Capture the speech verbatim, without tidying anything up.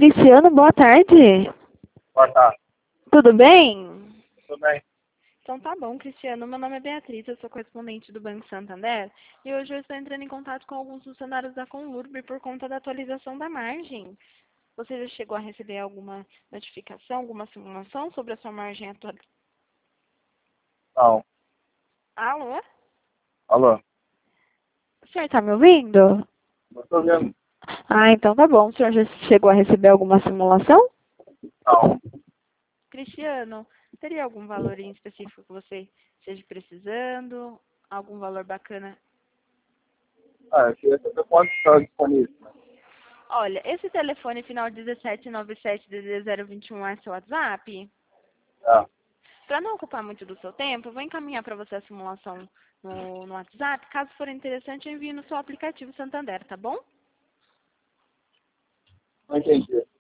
Cristiano, boa tarde. Boa tarde. Tudo bem? Tudo bem? Então tá bom, Cristiano. Meu nome é Beatriz, eu sou correspondente do Banco Santander e hoje eu estou entrando em contato com alguns funcionários da Conlurb por conta da atualização da margem. Você já chegou a receber alguma notificação, alguma simulação sobre a sua margem atual? Não. Alô? Alô? O senhor está me ouvindo? Não estou vendo. Ah, então tá bom. O senhor já chegou a receber alguma simulação? Não. Cristiano, teria algum valor em específico que você esteja precisando? Algum valor bacana? Ah, eu queria saber quanto está disponível. Né? Olha, esse telefone final dezessete noventa e sete D D zero vinte e um é seu WhatsApp? Ah, Para não ocupar muito do seu tempo, eu vou encaminhar para você a simulação no, no WhatsApp. Caso for interessante, eu envio no seu aplicativo Santander, tá bom? não entendi.